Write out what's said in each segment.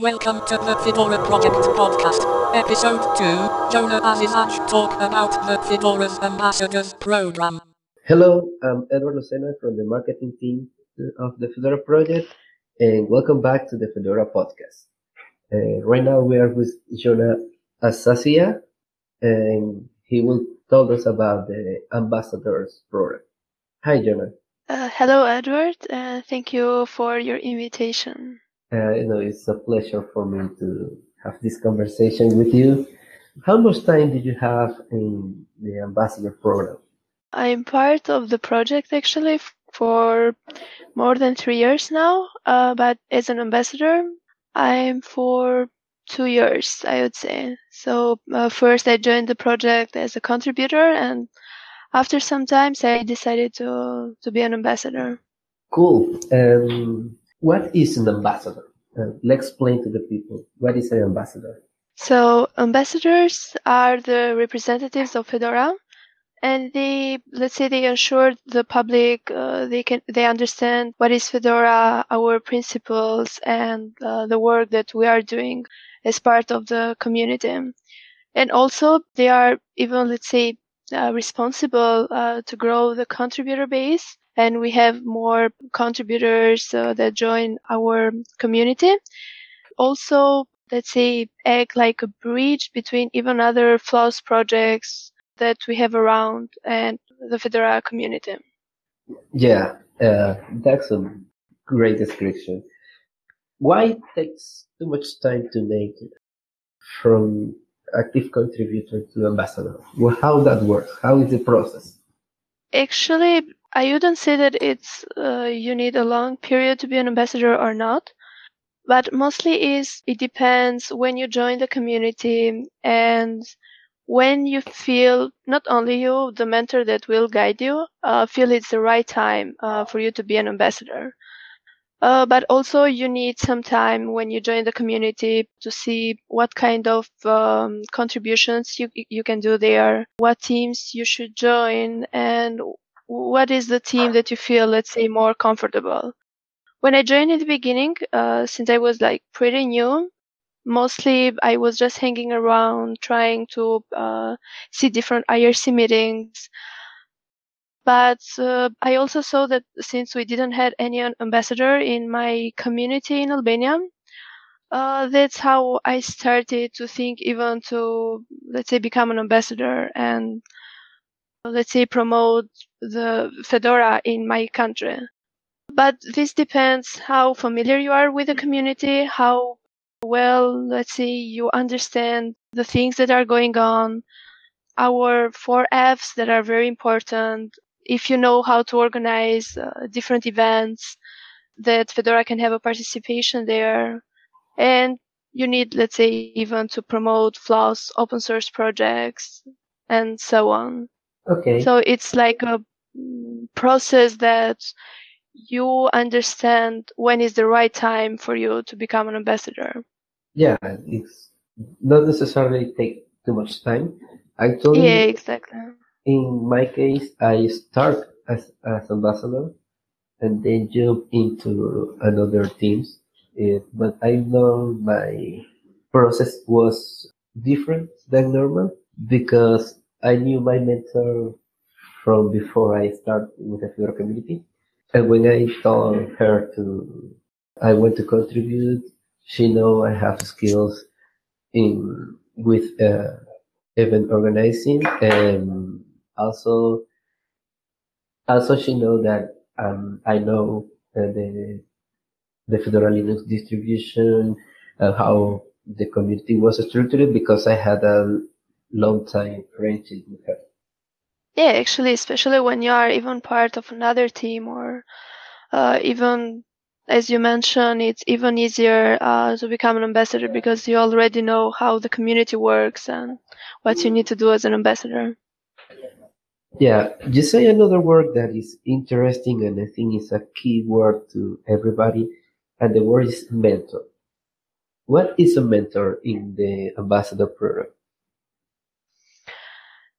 Welcome to the Fedora Project Podcast, Episode 2, Jonah Azizaj talk about the Fedora's Ambassadors Program. Hello, I'm Edward Lucena from the marketing team of the Fedora Project, and welcome back to the Fedora Podcast. Right now we are with Jonah Asasia, and he will tell us about the Ambassadors Program. Hi, Jonah. Hello, Edward. Thank you for your invitation. It's a pleasure for me to have this conversation with you. How much time did you have in the Ambassador Program? I'm part of the project actually for more than 3 years now, but as an ambassador, I'm for 2 years, I would say. So first I joined the project as a contributor, and after some time I decided to be an ambassador. Cool. What is an ambassador? Let's explain to the people what is an ambassador. So ambassadors are the representatives of Fedora, and they ensure the public they understand what is Fedora, our principles, and the work that we are doing as part of the community. And also they are even responsible to grow the contributor base, and we have more contributors that join our community. Also, act like a bridge between even other Floss projects that we have around and the Fedora community. Yeah, that's a great description. Why it takes too much time to make it from active contributor to ambassador? Well, how that works? How is the process? Actually, I wouldn't say that it's you need a long period to be an ambassador or not, but mostly it depends when you join the community and when you feel, not only you, the mentor that will guide you, feel it's the right time for you to be an ambassador. But also you need some time when you join the community to see what kind of contributions you can do there, what teams you should join, and what is the team that you feel, more comfortable. When I joined in the beginning, since I was pretty new, mostly I was just hanging around trying to see different IRC meetings. But I also saw that since we didn't have any ambassador in my community in Albania, that's how I started to think even to, become an ambassador and, promote the Fedora in my country. But this depends how familiar you are with the community, how well, you understand the things that are going on, our 4Fs that are very important. If you know how to organize different events that Fedora can have a participation there, and you need, even to promote Floss open source projects and so on. Okay. So it's like a process that you understand when is the right time for you to become an ambassador. Yeah, it's not necessarily take too much time. Actually, Yeah, exactly. in my case, I start as ambassador and then jump into another teams. But I know my process was different than normal because I knew my mentor from before I started with the Fedora community. And when I told her I want to contribute, she know I have skills in with event organizing, and also she know that I know the Fedora Linux distribution, how the community was structured because I had a long time friendship with her. Yeah, actually, especially when you are even part of another team or even, as you mentioned, it's even easier to become an ambassador because you already know how the community works and what you need to do as an ambassador. Yeah, you say another word that is interesting and I think is a key word to everybody, and the word is mentor. What is a mentor in the ambassador program?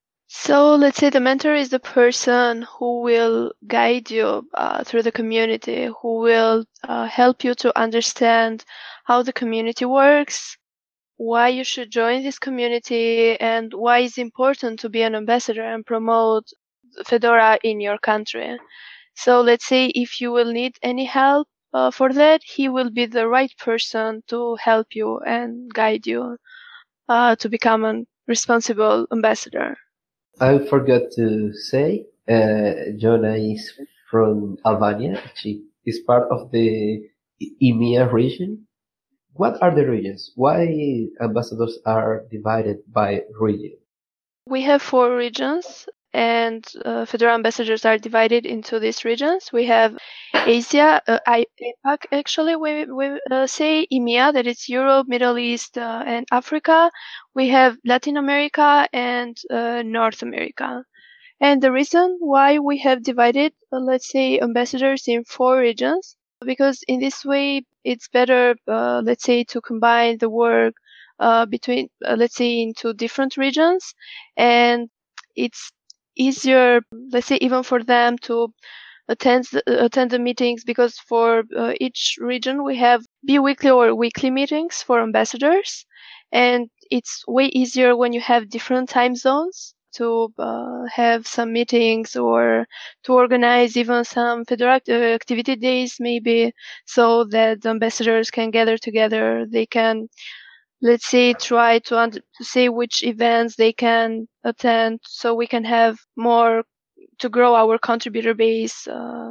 So let's say the mentor is the person who will guide you through the community, who will help you to understand how the community works, why you should join this community, and why it's important to be an ambassador and promote Fedora in your country. So let's say if you will need any help for that, he will be the right person to help you and guide you to become a responsible ambassador. I forgot to say, Jonah is from Albania. She is part of the EMEA region. What are the regions? Why ambassadors are divided by region? We have 4 regions, and Fedora ambassadors are divided into these regions. We have Asia, APAC actually, we say EMEA, that is Europe, Middle East, and Africa. We have Latin America and North America. And the reason why we have divided, let's say, ambassadors in 4 regions, because in this way it's better, let's say, to combine the work between, let's say, into different regions, and it's easier, let's say, even for them to attend the meetings, because for each region we have bi-weekly or weekly meetings for ambassadors, and it's way easier when you have different time zones to have some meetings or to organize even some Fedora activity days maybe, so that the ambassadors can gather together. They can, let's say, try to say which events they can attend, so we can have more to grow our contributor base,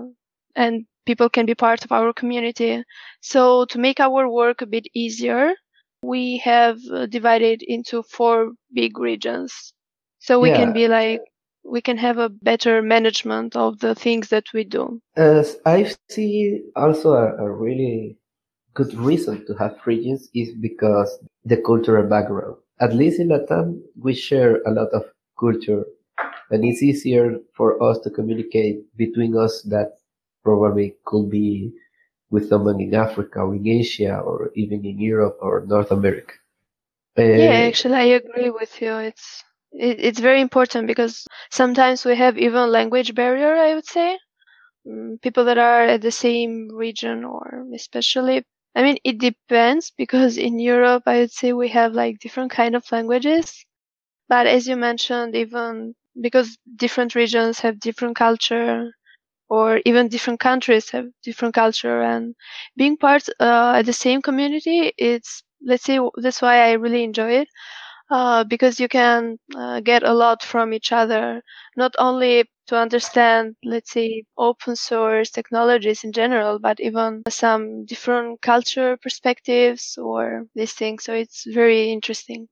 and people can be part of our community. So to make our work a bit easier, we have divided into 4 big regions. So we can Yeah, be like, we can have a better management of the things that we do. as I see also a really good reason to have regions is because the cultural background. At least in Latam, we share a lot of culture, and it's easier for us to communicate between us that probably could be with someone in Africa or in Asia or even in Europe or North America. Yeah, Uh, actually, I agree with you. It's very important, because sometimes we have even language barrier, I would say. People that are at the same region, or especially, I mean, it depends, because in Europe I would say we have like different kind of languages, but as you mentioned, even because different regions have different culture, or even different countries have different culture, and being part at the same community, it's, let's say, that's why I really enjoy it, because you can get a lot from each other, not only to understand, let's say, open source technologies in general, but even some different culture perspectives or these things. So it's very interesting.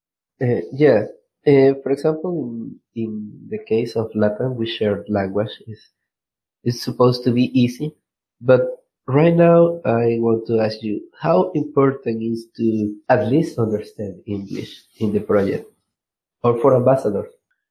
yeah. For example, in the case of Latin, we share language. It's supposed to be easy, but right now I want to ask you how important is to at least understand English in the project or for ambassadors.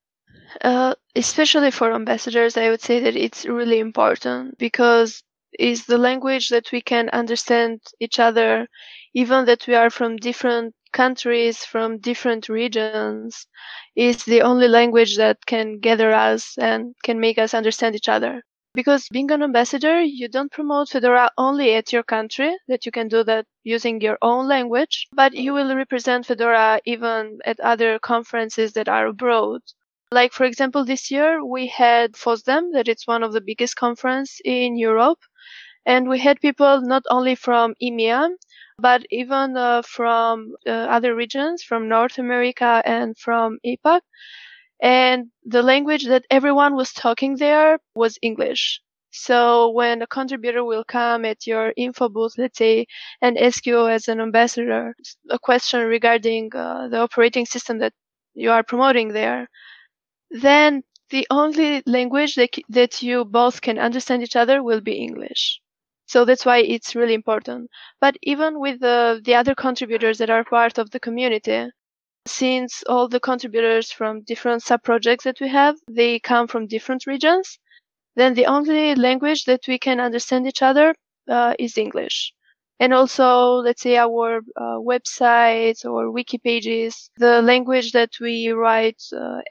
Especially for ambassadors, I would say that it's really important, because it's the language that we can understand each other, even that we are from different countries, from different regions. Is the only language that can gather us and can make us understand each other. Because being an ambassador, you don't promote Fedora only at your country, that you can do that using your own language, but you will represent Fedora even at other conferences that are abroad. Like, for example, this year we had FOSDEM, that it's one of the biggest conference in Europe. And we had people not only from EMEA, but even from other regions, from North America and from APAC. And the language that everyone was talking there was English. So when a contributor will come at your info booth, let's say, and ask you as an ambassador a question regarding the operating system that you are promoting there, then the only language that you both can understand each other will be English. So that's why it's really important. But even with the other contributors that are part of the community, since all the contributors from different sub-projects that we have, they come from different regions, then the only language that we can understand each other is English. And also, let's say, our websites or wiki pages, the language that we write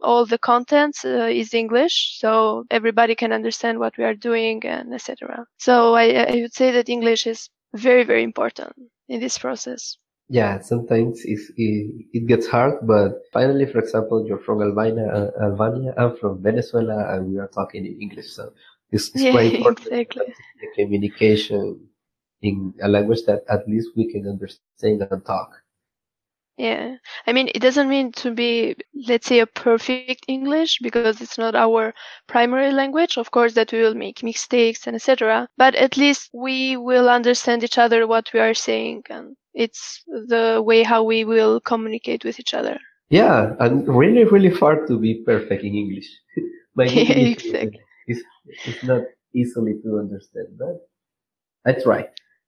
all the contents is English, so everybody can understand what we are doing and etc. So I would say that English is very, very important in this process. Yeah, sometimes it gets hard, but finally, for example, you're from Albania, I'm from Venezuela, and we are talking in English. So it's Yeah, quite important to exactly. have the communication in a language that at least we can understand and talk. Yeah. I mean, it doesn't mean to be, let's say, a perfect English because it's not our primary language. Of course, that we will make mistakes and etc. But at least we will understand each other what we are saying, and it's the way how we will communicate with each other. Yeah, and really, really far to be perfect in English. My Yeah, English exactly. is not easily to understand, but I try.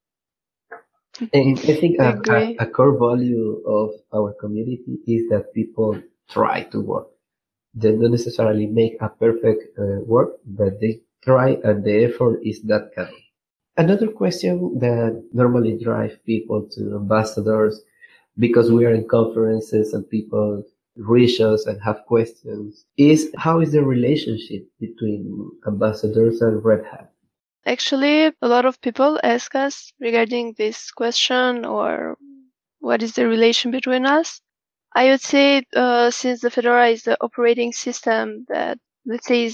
And I think Agree. a core value of our community is that people try to work. They don't necessarily make a perfect work, but they try, and the effort is that count. Another question that normally drive people to ambassadors, because we are in conferences and people reach us and have questions, is how is the relationship between ambassadors and Red Hat? Actually, a lot of people ask us regarding this question or what is the relation between us. I would say since the Fedora is the operating system that, let's say,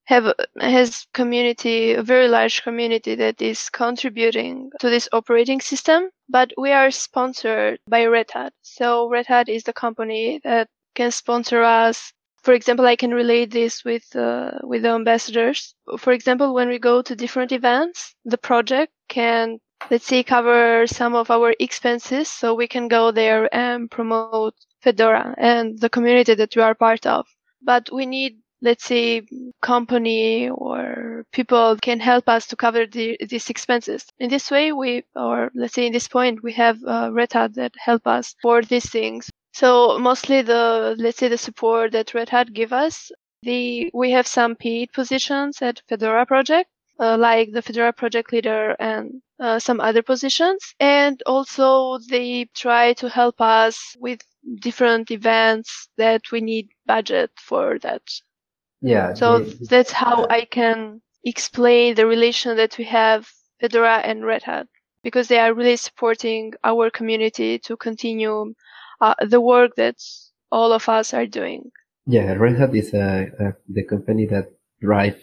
has community, a very large community that is contributing to this operating system, but we are sponsored by Red Hat. So Red Hat is the company that can sponsor us. For example, I can relate this with the ambassadors. For example, when we go to different events, the project can, let's say, cover some of our expenses, so we can go there and promote Fedora and the community that we are part of. But we need, let's say, company or people can help us to cover these expenses. In this way, let's say in this point, we have Red Hat that help us for these things. So mostly let's say the support that Red Hat give us, we have some paid positions at Fedora project, like the Fedora project leader and some other positions. And also they try to help us with different events that we need budget for that. Yeah, So that's how I can explain the relation that we have Fedora and Red Hat, because they are really supporting our community to continue the work that all of us are doing. yeah, Red Hat is the company that drive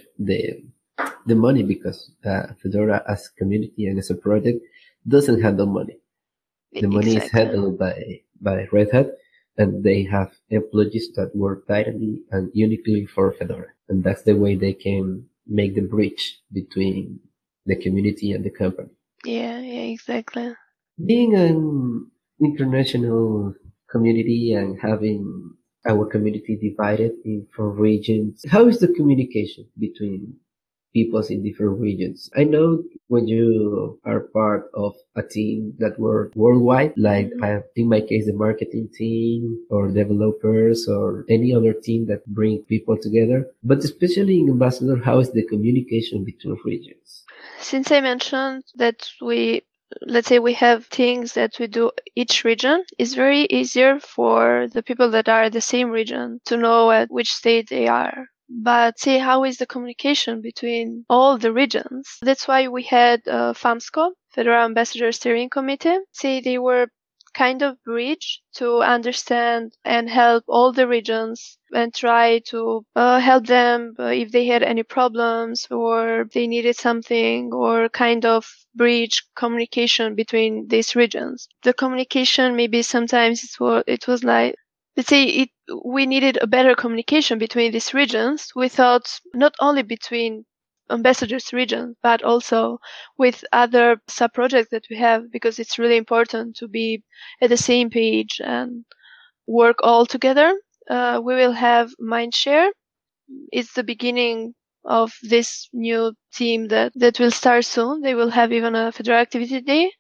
the money because Fedora as a community and as a project doesn't handle money. The money is Exactly. handled by Red Hat, and they have employees that work tightly and uniquely for Fedora. And that's the way they can make the bridge between the community and the company. Yeah, exactly. Being an international community and having our community divided in four regions, how is the communication between peoples in different regions? I know when you are part of a team that work worldwide, like in my case, the marketing team or developers or any other team that bring people together, but especially in Ambassador, how is the communication between regions? Since I mentioned that let's say we have things that we do each region, it's very easier for the people that are at the same region to know at which state they are. But say how is the communication between all the regions? That's why we had FAMSCO, Federal Ambassador Steering Committee. Say they were kind of bridge to understand and help all the regions and try to help them if they had any problems or they needed something, or kind of bridge communication between these regions. The communication maybe sometimes it was like, let's say we needed a better communication between these regions, without not only between ambassadors region, but also with other sub projects that we have, because it's really important to be at the same page and work all together. We will have Mindshare. It's the beginning of this new team that will start soon. They will have even a Fedora Activity Day.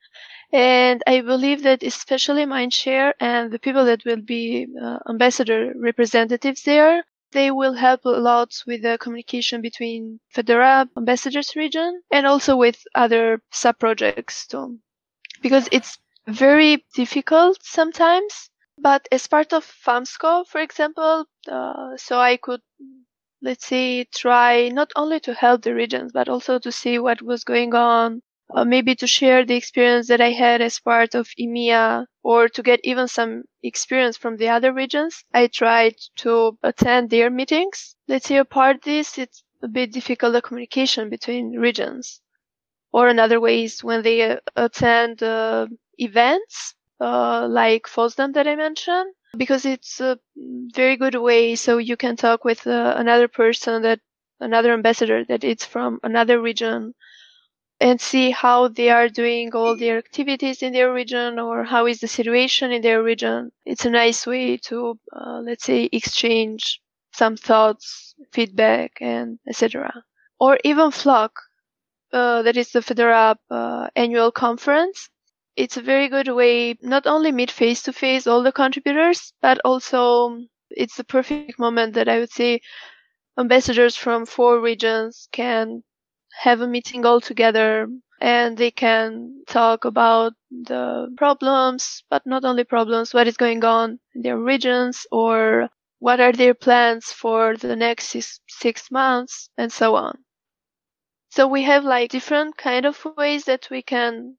And I believe that especially Mindshare and the people that will be ambassador representatives there, they will help a lot with the communication between Fedora ambassadors region and also with other sub projects too. Because it's very difficult sometimes But as part of FAMSCO, for example, so I could, let's say, try not only to help the regions, but also to see what was going on, maybe to share the experience that I had as part of EMEA, or to get even some experience from the other regions. I tried to attend their meetings. Let's say apart this, it's a bit difficult, the communication between regions. Or another way is when they attend events, like FOSDEM that I mentioned, because it's a very good way so you can talk with another ambassador that is from another region, and see how they are doing all their activities in their region, or how is the situation in their region. It's a nice way to, let's say, exchange some thoughts, feedback, and etc. Or even FLOC, that is the Fedora annual conference. It's a very good way not only meet face to face all the contributors, but also it's the perfect moment that I would say ambassadors from 4 regions can have a meeting all together, and they can talk about the problems, but not only problems, what is going on in their regions, or what are their plans for the next 6 months, and so on. So we have like different kind of ways that we can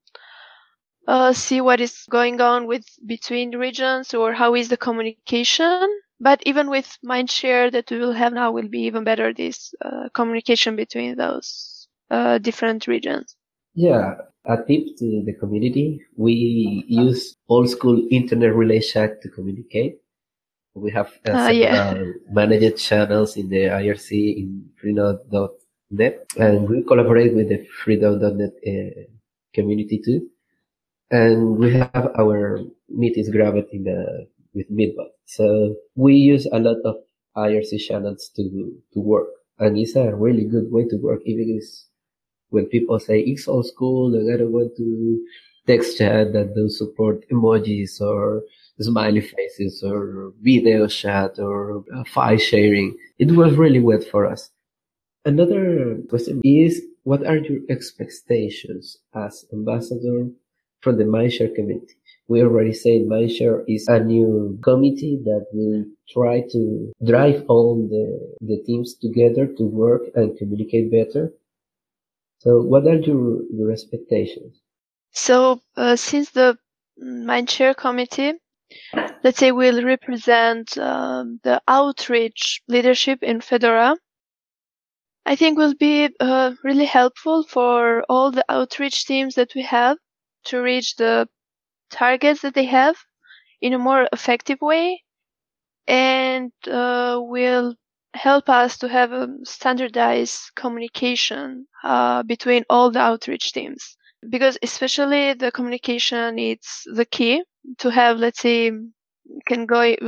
see what is going on between regions, or how is the communication. But even with Mindshare that we will have now, will be even better, this communication between those different regions. Yeah, a tip to the community. We use old school internet relay chat to communicate. We have several managed channels in the IRC in Freenode.net, and we collaborate with the Freedom.net community too. And we have our meetings grabbed with Meetbot. So we use a lot of IRC channels to work, and it's a really good way to work. Even if when people say it's old school and I don't want to text chat that don't support emojis or smiley faces or video chat or file sharing, it was really wet for us. Another question is, what are your expectations as ambassador from the Mindshare community? We already said Mindshare is a new committee that will try to drive all the teams together to work and communicate better. So what are your expectations? So since the Mindshare committee, let's say, will represent the outreach leadership in Fedora, I think will be really helpful for all the outreach teams that we have to reach the targets that they have in a more effective way, and will help us to have a standardized communication between all the outreach teams. Because especially the communication, it's the key to have, let's say, can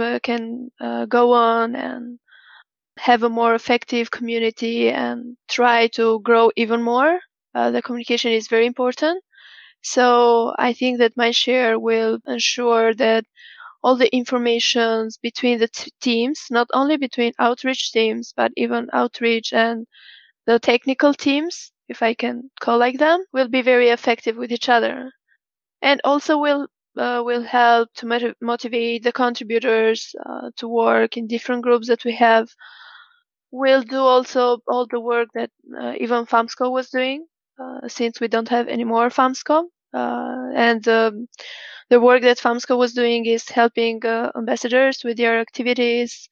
go on and have a more effective community and try to grow even more. The communication is very important. So I think that Mindshare will ensure that all the informations between the teams, not only between outreach teams, but even outreach and the technical teams, if I can call like them, will be very effective with each other. And also will help to motivate the contributors to work in different groups that we have. We'll do also all the work that even FAMSCO was doing, since we don't have any more FAMSCO. And the work that FAMSCO was doing is helping ambassadors with their activities,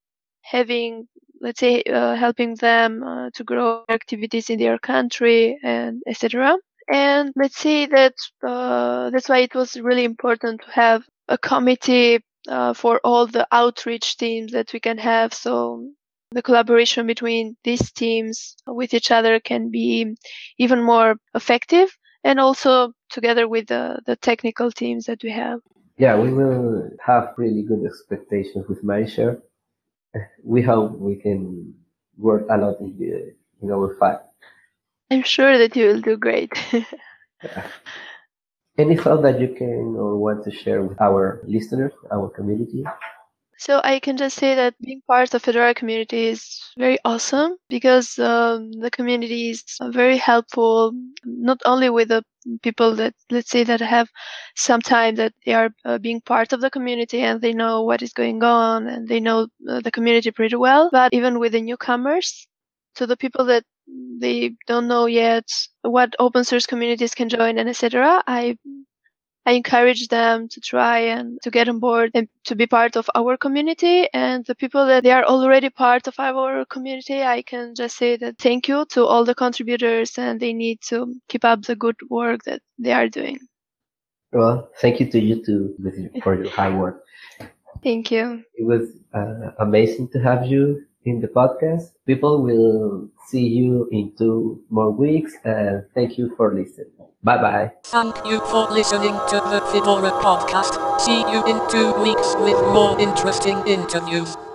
let's say, helping them to grow activities in their country, and etc. And let's say that that's why it was really important to have a committee for all the outreach teams that we can have. So the collaboration between these teams with each other can be even more effective, and also together with the technical teams that we have. Yeah, we will have really good expectations with Mindshare. We hope we can work a lot in our fight. I'm sure that you will do great. Yeah. Any thought that you can or want to share with our listeners, our community? So I can just say that being part of Fedora community is very awesome, because the community is very helpful, not only with the people that, let's say, that have some time that they are being part of the community and they know what is going on and they know the community pretty well. But even with the newcomers, to the people that they don't know yet what open source communities can join and etc., I encourage them to try and to get on board and to be part of our community. And the people that they are already part of our community, I can just say that thank you to all the contributors, and they need to keep up the good work that they are doing. Well, thank you to you too for your hard work. Thank you. It was amazing to have you in the podcast. People will see you in 2 more weeks, and thank you for listening. Bye-bye. Thank you for listening to the Fedora podcast. See you in 2 weeks with more interesting interviews.